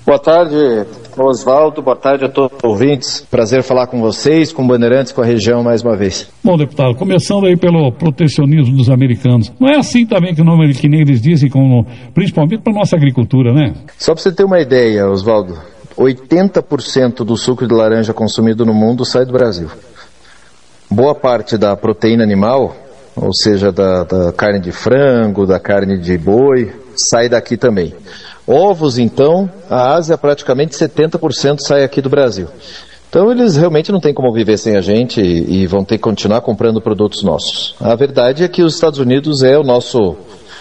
Boa tarde, Oswaldo. Boa tarde a todos os ouvintes. Prazer falar com vocês, com Bandeirantes, com a região mais uma vez. Bom, deputado, começando aí pelo protecionismo dos americanos. Não é assim também que nem eles dizem, principalmente para a nossa agricultura, né? Só para você ter uma ideia, Oswaldo, 80% do suco de laranja consumido no mundo sai do Brasil. Boa parte da proteína animal, ou seja, da carne de frango, da carne de boi, sai daqui também. Ovos, então, a Ásia praticamente 70% sai aqui do Brasil. Então eles realmente não têm como viver sem a gente e vão ter que continuar comprando produtos nossos. A verdade é que os Estados Unidos é o nosso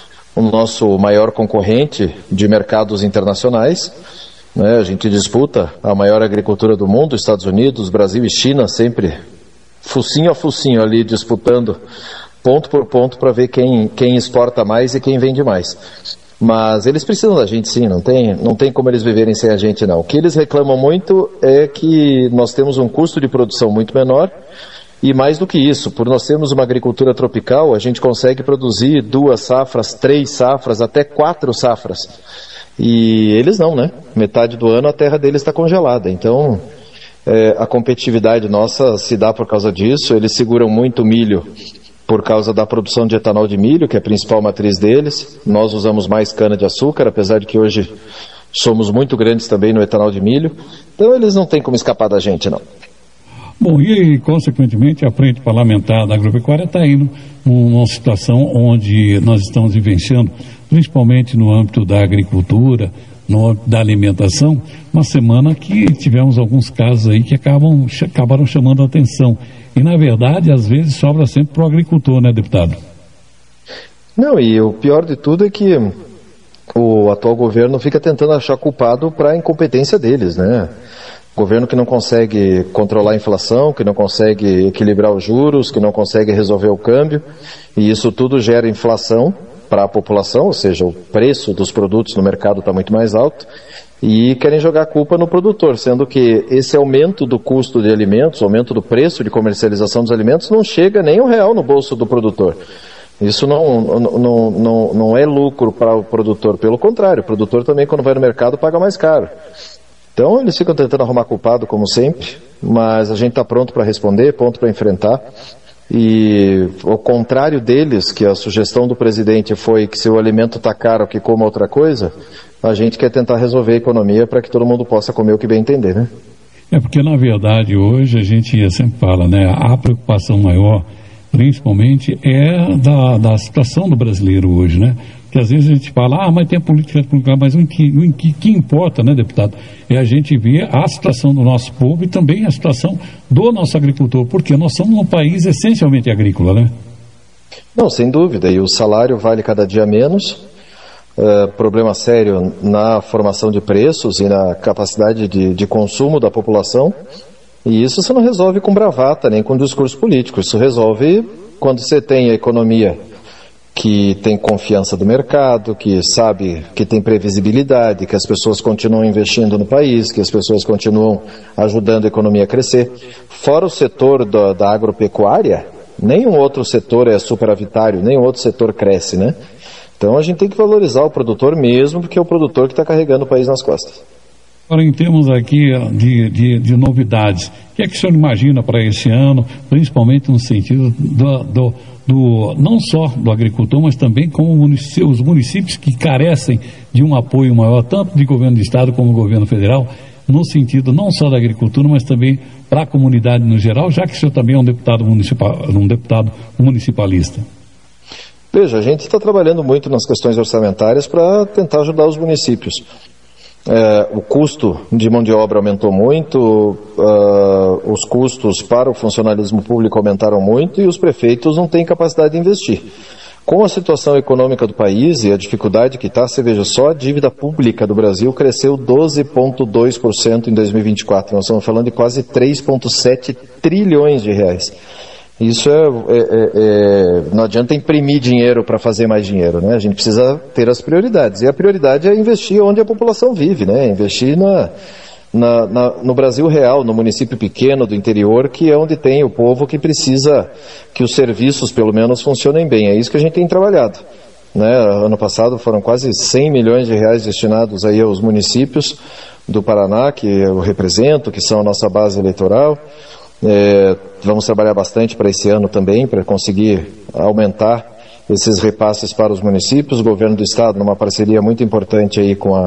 maior concorrente de mercados internacionais. Né? A gente disputa a maior agricultura do mundo, Estados Unidos, Brasil e China, sempre focinho a focinho ali disputando ponto por ponto para ver quem exporta mais e quem vende mais. Mas eles precisam da gente sim, não tem como eles viverem sem a gente não. O que eles reclamam muito é que nós temos um custo de produção muito menor e mais do que isso, por nós termos uma agricultura tropical, a gente consegue produzir 2 safras, 3 safras, até 4 safras. E eles não, né? Metade do ano a terra deles está congelada, então a competitividade nossa se dá por causa disso. Eles seguram muito milho por causa da produção de etanol de milho, que é a principal matriz deles. Nós usamos mais cana-de-açúcar, apesar de que hoje somos muito grandes também no etanol de milho. Então eles não têm como escapar da gente, não. Bom, e consequentemente a frente parlamentar da agropecuária está indo numa situação onde nós estamos vivenciando, principalmente no âmbito da agricultura, no âmbito da alimentação, uma semana que tivemos alguns casos aí que acabaram chamando a atenção. E, na verdade, às vezes sobra sempre para o agricultor, né, deputado? Não, e o pior de tudo é que o atual governo fica tentando achar culpado para a incompetência deles, né? Governo que não consegue controlar a inflação, que não consegue equilibrar os juros, que não consegue resolver o câmbio, e isso tudo gera inflação para a população, ou seja, o preço dos produtos no mercado está muito mais alto, e querem jogar a culpa no produtor, sendo que esse aumento do custo de alimentos, aumento do preço de comercialização dos alimentos, não chega nem R$1 no bolso do produtor. Isso não é lucro para o produtor, pelo contrário, o produtor também, quando vai no mercado, paga mais caro. Então eles ficam tentando arrumar culpado, como sempre, mas a gente está pronto para responder, pronto para enfrentar. E ao contrário deles, que a sugestão do presidente foi que se o alimento está caro, que coma outra coisa, a gente quer tentar resolver a economia para que todo mundo possa comer o que bem entender, né? É porque, na verdade, hoje a gente sempre fala, né, a preocupação maior, principalmente, é da situação do brasileiro hoje, né? Porque às vezes a gente fala, mas tem a política pública, mas o que importa, né, deputado, é a gente ver a situação do nosso povo e também a situação do nosso agricultor, porque nós somos um país essencialmente agrícola, né? Não, sem dúvida, e o salário vale cada dia menos, problema sério na formação de preços e na capacidade de consumo da população, e isso você não resolve com bravata, nem com discurso político, isso resolve quando você tem a economia que tem confiança do mercado, que sabe que tem previsibilidade, que as pessoas continuam investindo no país, que as pessoas continuam ajudando a economia a crescer. Fora o setor da agropecuária, nenhum outro setor é superavitário, nenhum outro setor cresce, né? Então a gente tem que valorizar o produtor mesmo, porque é o produtor que está carregando o país nas costas. Agora, em termos aqui de novidades, o que é que o senhor imagina para esse ano, principalmente no sentido não só do agricultor, mas também com os municípios que carecem de um apoio maior, tanto de governo do estado como do governo federal, no sentido não só da agricultura, mas também para a comunidade no geral, já que o senhor também é um deputado municipalista? Veja, a gente está trabalhando muito nas questões orçamentárias para tentar ajudar os municípios. O custo de mão de obra aumentou muito, os custos para o funcionalismo público aumentaram muito e os prefeitos não têm capacidade de investir. Com a situação econômica do país e a dificuldade que está, você veja só, a dívida pública do Brasil cresceu 12,2% em 2024. Nós estamos falando de quase 3,7 trilhões de reais. Isso não adianta imprimir dinheiro para fazer mais dinheiro, né? A gente precisa ter as prioridades. E a prioridade é investir onde a população vive, né? Investir no Brasil real, no município pequeno do interior, que é onde tem o povo que precisa que os serviços, pelo menos, funcionem bem. É isso que a gente tem trabalhado, né? Ano passado foram quase 100 milhões de reais destinados aí aos municípios do Paraná, que eu represento, que são a nossa base eleitoral. Vamos trabalhar bastante para esse ano também, para conseguir aumentar esses repasses para os municípios. O governo do estado, numa parceria muito importante aí com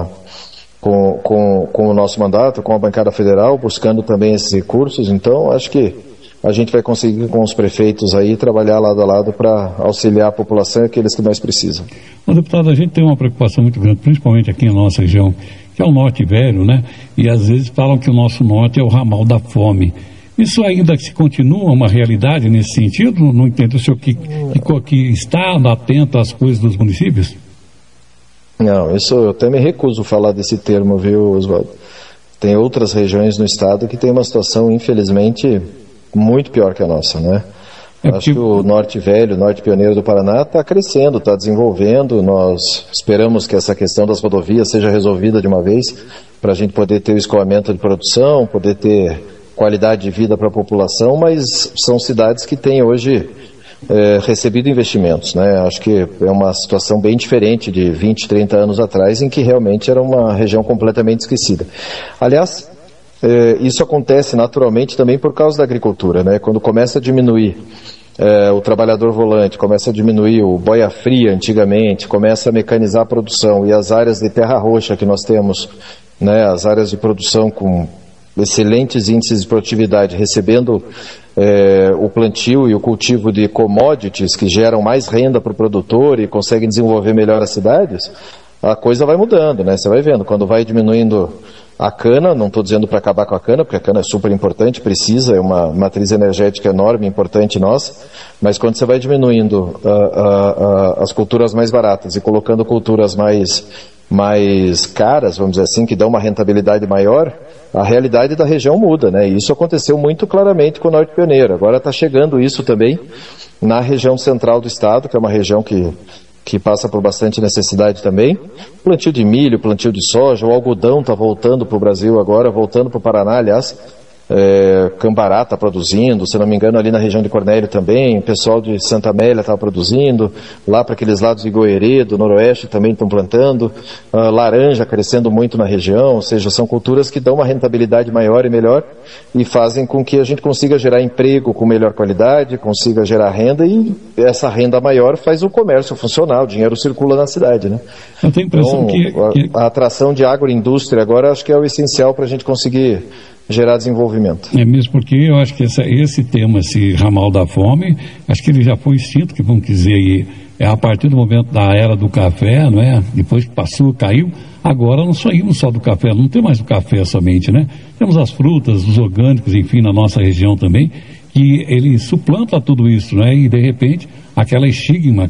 o nosso mandato, com a bancada federal, buscando também esses recursos. Então, acho que a gente vai conseguir com os prefeitos aí trabalhar lado a lado para auxiliar a população e aqueles que mais precisam. Bom, deputado, a gente tem uma preocupação muito grande, principalmente aqui na nossa região, que é o Norte Velho, né? E às vezes falam que o nosso norte é o ramal da fome. Isso ainda se continua uma realidade nesse sentido? Não entendo o senhor que está atento às coisas dos municípios? Não, isso eu até me recuso a falar desse termo, viu, Oswaldo? Tem outras regiões no estado que tem uma situação, infelizmente, muito pior que a nossa, né? Acho que o Norte Velho, o Norte Pioneiro do Paraná está crescendo, está desenvolvendo. Nós esperamos que essa questão das rodovias seja resolvida de uma vez, para a gente poder ter o escoamento de produção, poder ter qualidade de vida para a população, mas são cidades que têm hoje recebido investimentos, né? Acho que é uma situação bem diferente de 20, 30 anos atrás, em que realmente era uma região completamente esquecida. Aliás, isso acontece naturalmente também por causa da agricultura, né? Quando começa a diminuir o trabalhador volante, começa a diminuir o boia fria antigamente, começa a mecanizar a produção e as áreas de terra roxa que nós temos, né? As áreas de produção com excelentes índices de produtividade, recebendo o plantio e o cultivo de commodities que geram mais renda para o produtor e conseguem desenvolver melhor as cidades, a coisa vai mudando, né? Você vai vendo, quando vai diminuindo a cana, não estou dizendo para acabar com a cana, porque a cana é super importante, precisa, é uma matriz energética enorme, importante nossa, mas quando você vai diminuindo as culturas mais baratas e colocando culturas mais caras, vamos dizer assim, que dão uma rentabilidade maior, a realidade da região muda, né? E isso aconteceu muito claramente com o Norte Pioneiro. Agora está chegando isso também na região central do estado, que é uma região que passa por bastante necessidade também. Plantio de milho, plantio de soja, o algodão está voltando para o Brasil agora, voltando para o Paraná, aliás. Cambará está produzindo, se não me engano ali na região de Cornélio também, o pessoal de Santa Amélia está produzindo, lá para aqueles lados de Goerê, do Noroeste também estão plantando, laranja crescendo muito na região, ou seja, são culturas que dão uma rentabilidade maior e melhor e fazem com que a gente consiga gerar emprego com melhor qualidade, consiga gerar renda e essa renda maior faz o comércio funcionar, o dinheiro circula na cidade, né? Eu tenho a impressão então, a atração de agroindústria agora acho que é o essencial para a gente conseguir gerar desenvolvimento. É mesmo porque eu acho que esse tema, esse ramal da fome, acho que ele já foi extinto, que vamos dizer aí, a partir do momento da era do café, não é? Depois que passou, caiu, agora não saímos só do café, não tem mais o café somente, né? Temos as frutas, os orgânicos, enfim, na nossa região também, que ele suplanta tudo isso, né? E de repente, aquela estigma,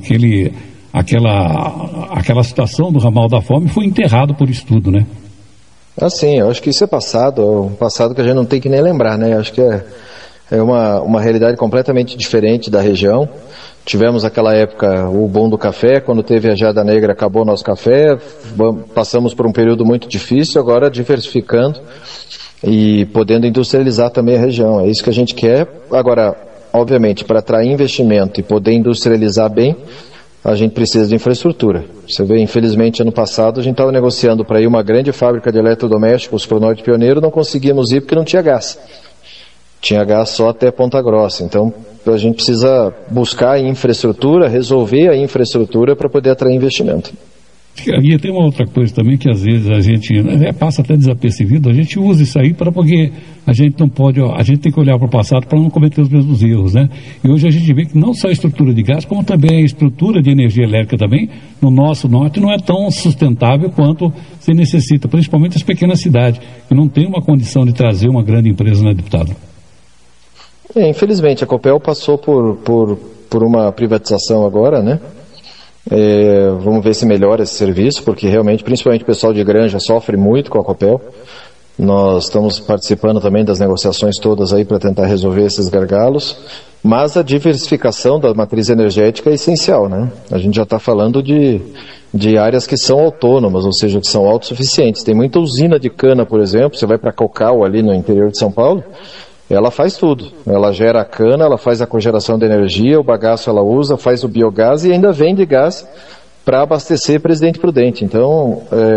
aquela situação do ramal da fome foi enterrado por isso tudo, né? Sim, eu acho que isso é um passado que a gente não tem que nem lembrar, né? Acho que é uma realidade completamente diferente da região. Tivemos aquela época o boom do café, quando teve a geada negra acabou o nosso café, passamos por um período muito difícil, agora diversificando e podendo industrializar também a região. É isso que a gente quer. Agora, obviamente, para atrair investimento e poder industrializar bem, a gente precisa de infraestrutura. Você vê, infelizmente, ano passado a gente estava negociando para ir uma grande fábrica de eletrodomésticos para o Norte Pioneiro, não conseguimos ir porque não tinha gás. Tinha gás só até Ponta Grossa. Então, a gente precisa buscar a infraestrutura, resolver a infraestrutura para poder atrair investimento. E tem uma outra coisa também que às vezes a gente passa até desapercebido, a gente usa isso aí porque a gente não pode, a gente tem que olhar para o passado para não cometer os mesmos erros, né? E hoje a gente vê que não só a estrutura de gás, como também a estrutura de energia elétrica também, no nosso norte não é tão sustentável quanto se necessita, principalmente as pequenas cidades, que não tem uma condição de trazer uma grande empresa, né, deputado? Infelizmente, a Copel passou por uma privatização agora, né? Vamos ver se melhora esse serviço, porque realmente, principalmente o pessoal de granja sofre muito com a Copel. Nós estamos participando também das negociações todas aí para tentar resolver esses gargalos, mas a diversificação da matriz energética é essencial, né? A gente já está falando de áreas que são autônomas, ou seja, que são autossuficientes. Tem muita usina de cana, por exemplo, você vai para Cocal ali no interior de São Paulo, ela faz tudo. Ela gera a cana, ela faz a cogeração de energia, o bagaço ela usa, faz o biogás e ainda vende gás para abastecer Presidente Prudente. Então,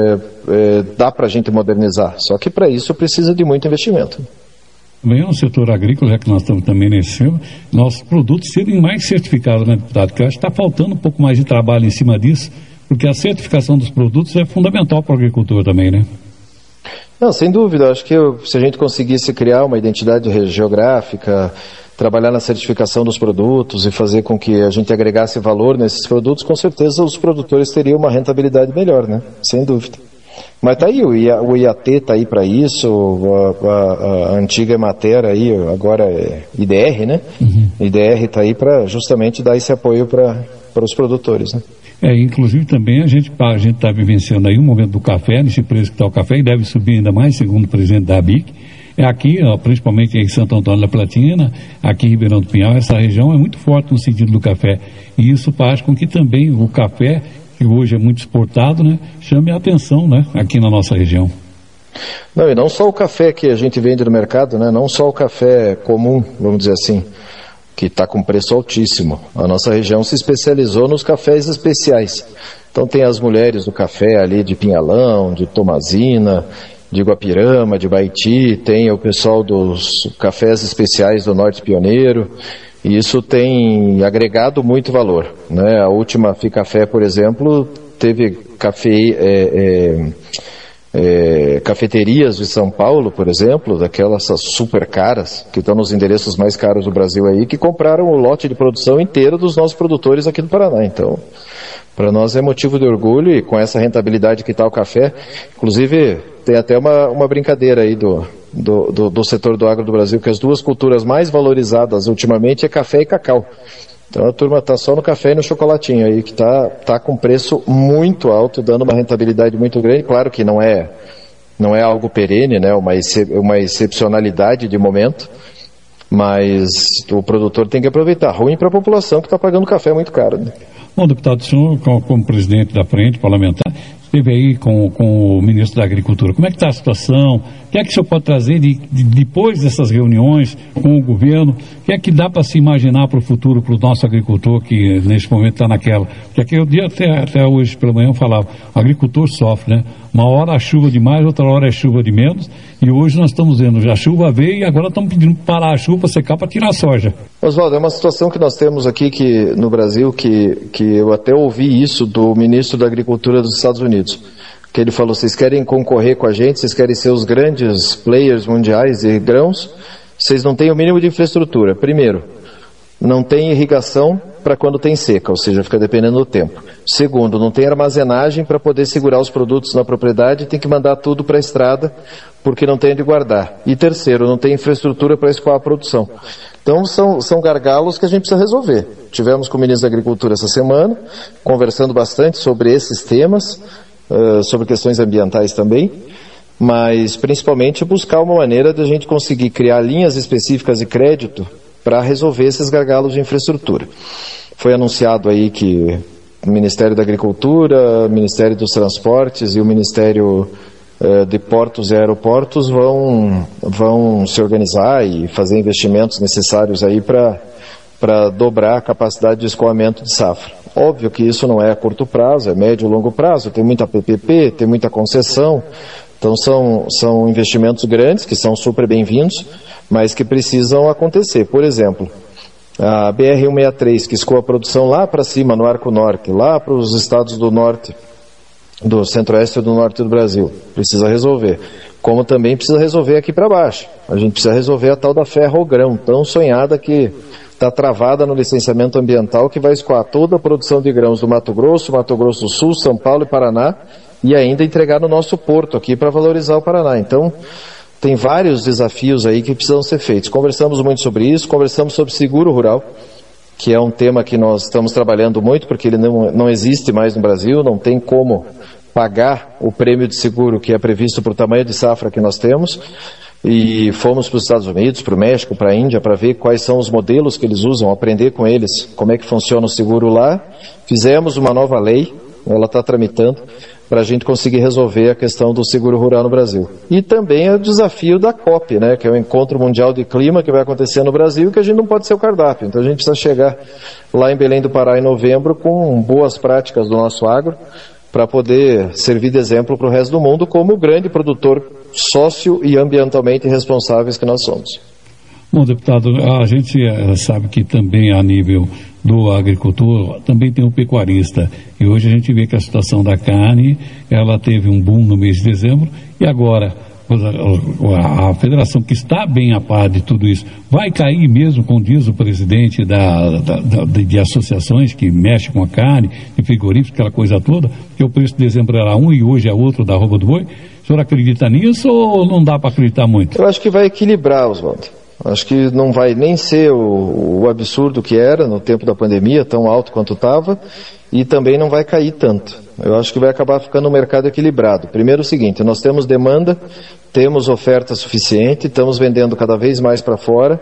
dá para a gente modernizar. Só que para isso precisa de muito investimento. Também no setor agrícola, já que nós estamos também nesse tema, nossos produtos serem mais certificados, né, deputado? Porque eu acho que está faltando um pouco mais de trabalho em cima disso, porque a certificação dos produtos é fundamental para o agricultor também, né? Não, sem dúvida. Acho que se a gente conseguisse criar uma identidade geográfica, trabalhar na certificação dos produtos e fazer com que a gente agregasse valor nesses produtos, com certeza os produtores teriam uma rentabilidade melhor, né? Sem dúvida. Mas tá aí, o IAT tá aí para isso, a antiga Emater aí, agora é IDR, né? IDR tá aí para justamente dar esse apoio para os produtores, né? Inclusive também a gente está vivenciando aí um momento do café, nesse preço que está o café, e deve subir ainda mais, segundo o presidente da ABIC. Aqui, principalmente em Santo Antônio da Platina, aqui em Ribeirão do Pinhal, essa região é muito forte no sentido do café. E isso faz com que também o café, que hoje é muito exportado, né, chame a atenção, né, aqui na nossa região. Não, e não só o café que a gente vende no mercado, né, não só o café comum, vamos dizer assim, que está com preço altíssimo. A nossa região se especializou nos cafés especiais. Então tem as mulheres do café ali de Pinhalão, de Tomazina, de Guapirama, de Baiti, tem o pessoal dos cafés especiais do Norte Pioneiro, e isso tem agregado muito valor, né? A última Ficafé, por exemplo, teve cafeterias de São Paulo, por exemplo, daquelas super caras, que estão nos endereços mais caros do Brasil aí, que compraram o lote de produção inteiro dos nossos produtores aqui do Paraná. Então, para nós é motivo de orgulho, e com essa rentabilidade que está o café, inclusive tem até uma brincadeira aí do setor do agro do Brasil, que as duas culturas mais valorizadas ultimamente é café e cacau. Então a turma está só no café e no chocolatinho aí, que tá com preço muito alto, dando uma rentabilidade muito grande. Claro que não é algo perene, né? Uma excepcionalidade de momento, mas o produtor tem que aproveitar. Ruim para a população que está pagando café muito caro, né? Bom, deputado, o senhor, como presidente da frente parlamentar, esteve aí com o ministro da Agricultura. Como é que está a situação? O que é que o senhor pode trazer depois dessas reuniões com o governo? O que é que dá para se imaginar para o futuro, para o nosso agricultor que neste momento está naquela? Porque aquele dia até hoje pela manhã eu falava, o agricultor sofre, né? Uma hora a chuva de mais, outra hora é chuva de menos, e hoje nós estamos vendo, a chuva veio e agora estamos pedindo para parar a chuva para secar para tirar a soja. Oswaldo, é uma situação que nós temos aqui no Brasil, que eu até ouvi isso do ministro da Agricultura dos Estados Unidos, que ele falou, vocês querem concorrer com a gente, vocês querem ser os grandes players mundiais de grãos, vocês não têm o mínimo de infraestrutura. Primeiro, não tem irrigação para quando tem seca, ou seja, fica dependendo do tempo. Segundo, não tem armazenagem para poder segurar os produtos na propriedade, tem que mandar tudo para a estrada, porque não tem onde guardar. E terceiro, não tem infraestrutura para escoar a produção. Então são gargalos que a gente precisa resolver. Tivemos com o ministro da Agricultura essa semana, conversando bastante sobre esses temas, sobre questões ambientais também, mas principalmente buscar uma maneira de a gente conseguir criar linhas específicas de crédito para resolver esses gargalos de infraestrutura. Foi anunciado aí que o Ministério da Agricultura, o Ministério dos Transportes e o Ministério de Portos e Aeroportos vão se organizar e fazer investimentos necessários aí para dobrar a capacidade de escoamento de safra. Óbvio que isso não é a curto prazo, é médio e longo prazo, tem muita PPP, tem muita concessão, então são investimentos grandes que são super bem-vindos, mas que precisam acontecer. Por exemplo, a BR-163, que escoa a produção lá para cima, no Arco Norte, lá para os estados do norte, do centro-oeste e do norte do Brasil, precisa resolver. Como também precisa resolver aqui para baixo. A gente precisa resolver a tal da ferrogrão, tão sonhada, que está travada no licenciamento ambiental, que vai escoar toda a produção de grãos do Mato Grosso do Sul, São Paulo e Paraná, e ainda entregar no nosso porto aqui para valorizar o Paraná. Então, tem vários desafios aí que precisam ser feitos. Conversamos muito sobre isso, conversamos sobre seguro rural, que é um tema que nós estamos trabalhando muito, porque ele não existe mais no Brasil, não tem como pagar o prêmio de seguro que é previsto para o tamanho de safra que nós temos, e fomos para os Estados Unidos, para o México, para a Índia, para ver quais são os modelos que eles usam, aprender com eles como é que funciona o seguro lá. Fizemos uma nova lei, ela está tramitando, para a gente conseguir resolver a questão do seguro rural no Brasil. E também é o desafio da COP, né, que é o Encontro Mundial de Clima, que vai acontecer no Brasil, que a gente não pode ser o cardápio. Então a gente precisa chegar lá em Belém do Pará em novembro com boas práticas do nosso agro, para poder servir de exemplo para o resto do mundo como o grande produtor sócio e ambientalmente responsáveis que nós somos. Bom, deputado, a gente sabe que também a nível do agricultor também tem o pecuarista, e hoje a gente vê que a situação da carne, ela teve um boom no mês de dezembro, e agora a federação, que está bem a par de tudo isso, vai cair mesmo, como diz o presidente de associações que mexem com a carne, de frigoríficos, aquela coisa toda, que o preço de dezembro era um e hoje é outro da arroba do boi. O senhor acredita nisso ou não dá para acreditar muito? Eu acho que vai equilibrar, Oswaldo. Acho que não vai nem ser o absurdo que era no tempo da pandemia, tão alto quanto estava, e também não vai cair tanto. Eu acho que vai acabar ficando um mercado equilibrado. Primeiro o seguinte, nós temos demanda, temos oferta suficiente, estamos vendendo cada vez mais para fora.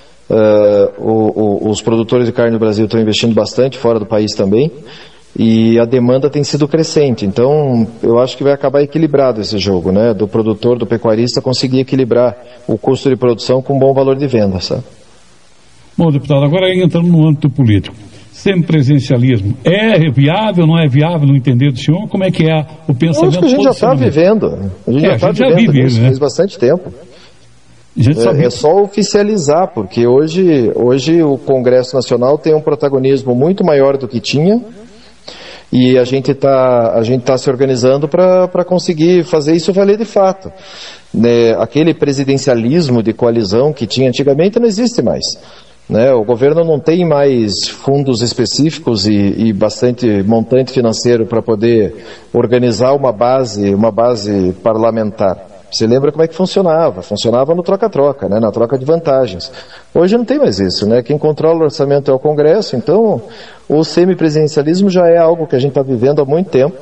Os produtores de carne do Brasil estão investindo bastante, fora do país também, e a demanda tem sido crescente. Então, eu acho que vai acabar equilibrado esse jogo, né? Do produtor, do pecuarista conseguir equilibrar o custo de produção com um bom valor de venda, sabe? Bom, deputado, agora entrando no âmbito político. Semipresidencialismo é viável, não é viável no entender do senhor? Como é que é o pensamento? Eu acho que a gente já está vivendo. A gente já está vivendo isso, né? Faz bastante tempo. É só oficializar, porque hoje o Congresso Nacional tem um protagonismo muito maior do que tinha, e a gente tá se organizando para conseguir fazer isso valer de fato. Né? Aquele presidencialismo de coalizão que tinha antigamente não existe mais. Né? O governo não tem mais fundos específicos e bastante montante financeiro para poder organizar uma base parlamentar. Você lembra como é que funcionava? Funcionava no troca-troca, né? Na troca de vantagens. Hoje não tem mais isso, né? Quem controla o orçamento é o Congresso, então o semipresidencialismo já é algo que a gente está vivendo há muito tempo.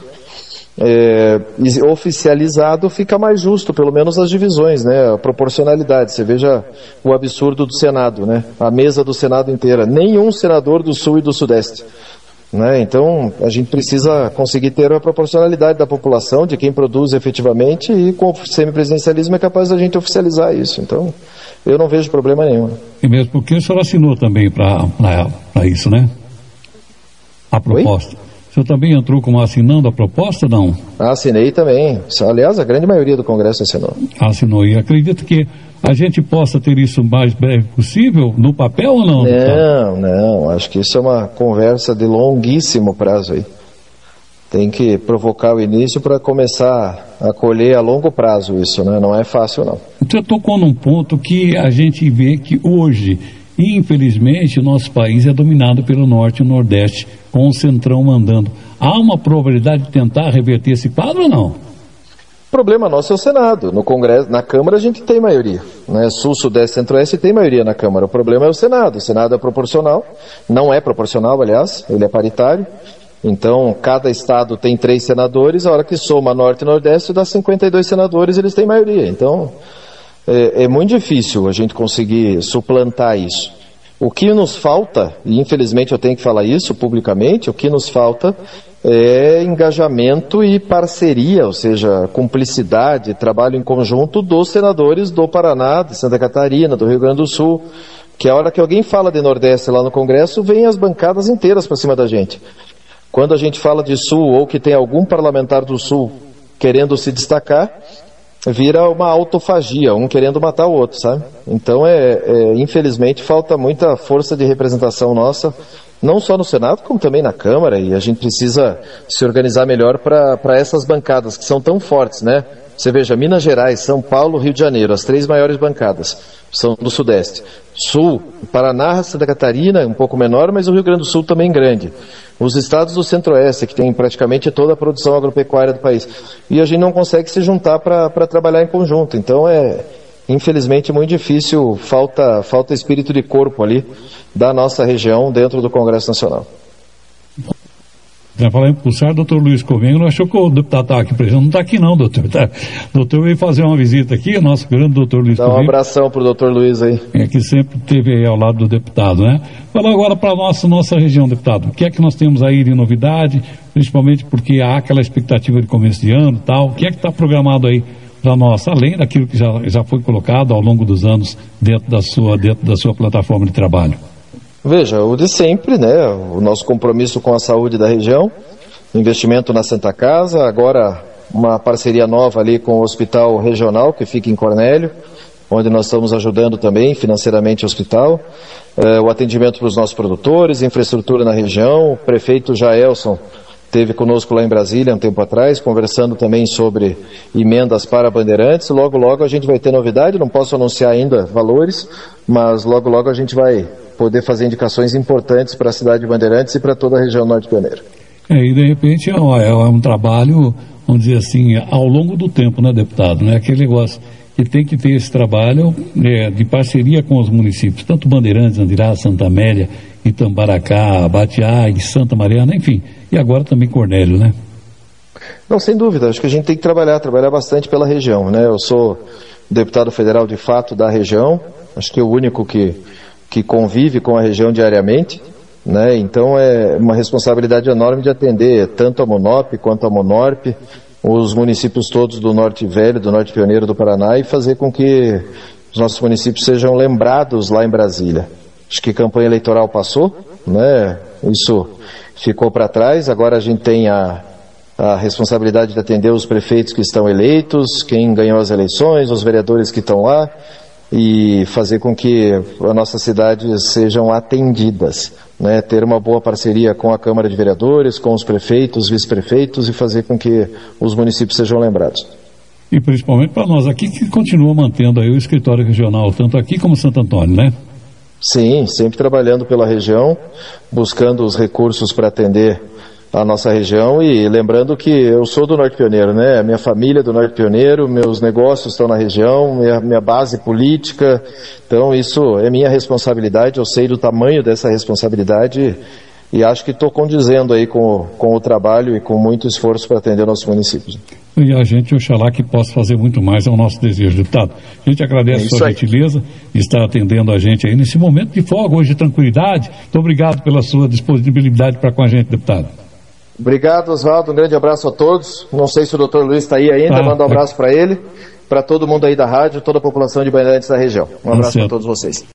Oficializado fica mais justo, pelo menos as divisões, né? A proporcionalidade. Você veja o absurdo do Senado, né? A mesa do Senado inteira. Nenhum senador do Sul e do Sudeste. Né? Então, a gente precisa conseguir ter a proporcionalidade da população, de quem produz efetivamente, e com o semipresidencialismo é capaz da gente oficializar isso. Então, eu não vejo problema nenhum. E mesmo porque o senhor assinou também para isso, né? A proposta. Oi? O senhor também entrou como assinando a proposta, não? Assinei também. Aliás, a grande maioria do Congresso assinou. Assinou. E acredito que a gente possa ter isso o mais breve possível, no papel ou não? Não. Acho que isso é uma conversa de longuíssimo prazo aí. Tem que provocar o início para começar a colher a longo prazo isso, né? Não é fácil, não. Você tocou num ponto que a gente vê que hoje, infelizmente, o nosso país é dominado pelo Norte e o Nordeste, com o Centrão mandando. Há uma probabilidade de tentar reverter esse quadro ou não? O problema nosso é o Senado. No Congresso, na Câmara a gente tem maioria. Né? Sul, Sudeste, Centro-Oeste tem maioria na Câmara. O problema é o Senado. O Senado é proporcional. Não é proporcional, aliás. Ele é paritário. Então, cada estado tem 3 senadores. A hora que soma Norte e Nordeste, dá 52 senadores, eles têm maioria. Então, é muito difícil a gente conseguir suplantar isso. O que nos falta, e infelizmente eu tenho que falar isso publicamente, o que nos falta é engajamento e parceria, ou seja, cumplicidade, trabalho em conjunto dos senadores do Paraná, de Santa Catarina, do Rio Grande do Sul, que a hora que alguém fala de Nordeste lá no Congresso, vem as bancadas inteiras para cima da gente. Quando a gente fala de Sul, ou que tem algum parlamentar do Sul querendo se destacar, vira uma autofagia, um querendo matar o outro, sabe? Então, infelizmente, falta muita força de representação nossa, não só no Senado, como também na Câmara, e a gente precisa se organizar melhor para essas bancadas, que são tão fortes, né? Você veja, Minas Gerais, São Paulo, Rio de Janeiro, as 3 maiores bancadas são do Sudeste. Sul, Paraná, Santa Catarina, um pouco menor, mas o Rio Grande do Sul também grande. Os estados do Centro-Oeste, que tem praticamente toda a produção agropecuária do país. E a gente não consegue se juntar para trabalhar em conjunto. Então infelizmente, muito difícil, falta espírito de corpo ali da nossa região dentro do Congresso Nacional. Já falar em impulsar, doutor Luiz Covenho não achou que o deputado estava aqui presente. Não está aqui não, doutor. O doutor veio fazer uma visita aqui, o nosso grande doutor Luiz Covenho. Dá um abração para o doutor Luiz aí. Que sempre esteve aí ao lado do deputado, né? Fala agora para a nossa região, deputado. O que é que nós temos aí de novidade, principalmente porque há aquela expectativa de começo de ano e tal. O que é que está programado aí para nós, além daquilo que já foi colocado ao longo dos anos dentro da sua plataforma de trabalho? Veja, o de sempre, né? O nosso compromisso com a saúde da região, investimento na Santa Casa, agora uma parceria nova ali com o Hospital Regional, que fica em Cornélio, onde nós estamos ajudando também financeiramente o hospital, o atendimento para os nossos produtores, infraestrutura na região. O prefeito Jaelson esteve conosco lá em Brasília um tempo atrás, conversando também sobre emendas para Bandeirantes. Logo, logo a gente vai ter novidade, não posso anunciar ainda valores, mas logo, logo a gente vai poder fazer indicações importantes para a cidade de Bandeirantes e para toda a região norte pioneira. E de repente é um trabalho, vamos dizer assim, ao longo do tempo, né, deputado? Né? Aquele negócio que tem que ter esse trabalho de parceria com os municípios, tanto Bandeirantes, Andirá, Santa Amélia, Itambaracá, Batiá e Santa Mariana, enfim, e agora também Cornélio, né? Não, sem dúvida, acho que a gente tem que trabalhar bastante pela região, né? Eu sou deputado federal de fato da região, acho que é o único que convive com a região diariamente, né? Então é uma responsabilidade enorme de atender tanto a Monop quanto a Monorp, os municípios todos do Norte Velho, do Norte Pioneiro do Paraná, e fazer com que os nossos municípios sejam lembrados lá em Brasília. Acho que a campanha eleitoral passou, né? Isso ficou para trás, agora a gente tem a responsabilidade de atender os prefeitos que estão eleitos, quem ganhou as eleições, os vereadores que estão lá, e fazer com que as nossas cidades sejam atendidas, né? Ter uma boa parceria com a Câmara de Vereadores, com os prefeitos, vice-prefeitos, e fazer com que os municípios sejam lembrados. E principalmente para nós aqui, que continua mantendo aí o escritório regional, tanto aqui como Santo Antônio, né? Sim, sempre trabalhando pela região, buscando os recursos para atender a nossa região, e lembrando que eu sou do Norte Pioneiro, né? A minha família é do Norte Pioneiro, meus negócios estão na região, minha base política, então isso é minha responsabilidade, eu sei do tamanho dessa responsabilidade e acho que estou condizendo aí com o trabalho e com muito esforço para atender nossos municípios. E a gente, oxalá, que possa fazer muito mais, é o nosso desejo, deputado. A gente agradece a sua gentileza de estar atendendo a gente aí nesse momento de folga, hoje de tranquilidade. Muito obrigado pela sua disponibilidade para com a gente, deputado. Obrigado, Oswaldo. Um grande abraço a todos. Não sei se o doutor Luiz está aí ainda, manda um abraço para ele, para todo mundo aí da rádio, toda a população de Bandeirantes da região. Um abraço para todos vocês.